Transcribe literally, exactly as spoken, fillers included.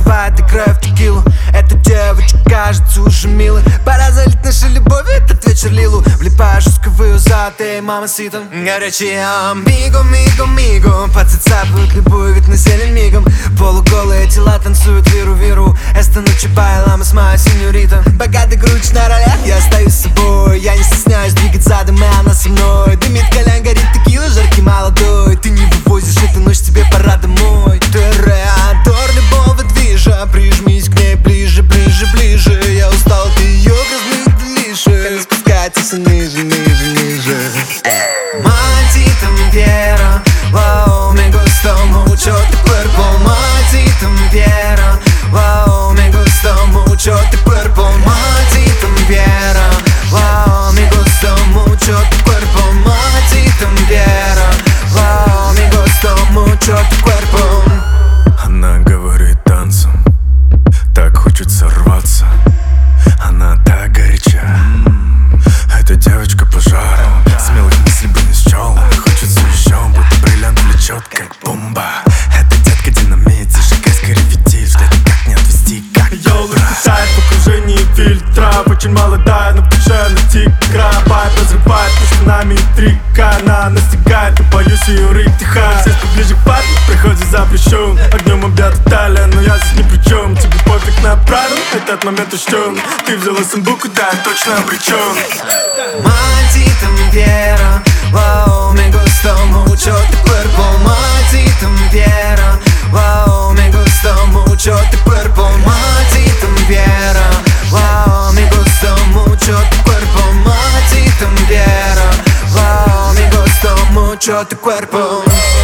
наливает до краев текилу. Эта девочка кажется уже милой. Пора залить нашей любовью этот вечер лилу. Влипаешь в сковую золотые мамасита. Горячие миго, миго, миго. Подцепляют любую вид на зелень мигом. Полуголые тела танцуют виру-виру. Эста ночи байлама с моей сеньорита. Богатый грудь на ролях, я остаюсь с собой. Я не стесняюсь двигать задом, и она со мной. Дымит колян, горит текила, жаркий молодой. Ты не вывозишь эту ночь, тебе пора домой. Ты реатор любого движа. Прижмись к ней ближе, ближе, ближе. Я устал от ее грязных делишек. Она спускается все ниже, ниже, ниже. Maldita Viera, wow, me gustó mucho tu cuerpo. Maldita Viera, wow, me gustó mucho tu cuerpo. Maldita Viera, wow, me gustó mucho tu cuerpo. Maldita Viera, wow, me gustó mucho tu cuerpo. Она говорит танцем, так хочется рваться. Она так горяча, эта девочка пожар. Смелых мыслей бы не счел, хочется еще, будто бриллиант влечет, как бомба. Эта детка динамит, зажигай скорее ветиль. Ждет, как не отвести, как Йоу, летает в окружении фильтра. Очень молодая, но в душе на тигра. Пайп разрывает между нами интрига. Она настигает, и боюсь ее рык тиха. Сесть поближе к парню, приходит запрещен. Огнем объята талия, но я здесь ни при чем. Тебе пофиг на правила, этот момент учтен. Ты взяла самбуку, да, точно обречен. Maldita Viera, wow, me gustó mucho tu cuerpo. Maldita Viera, wow, me gustó mucho tu cuerpo. Maldita Viera, wow, me gustó mucho tu cuerpo. Maldita Viera, wow, me gustó mucho tu cuerpo.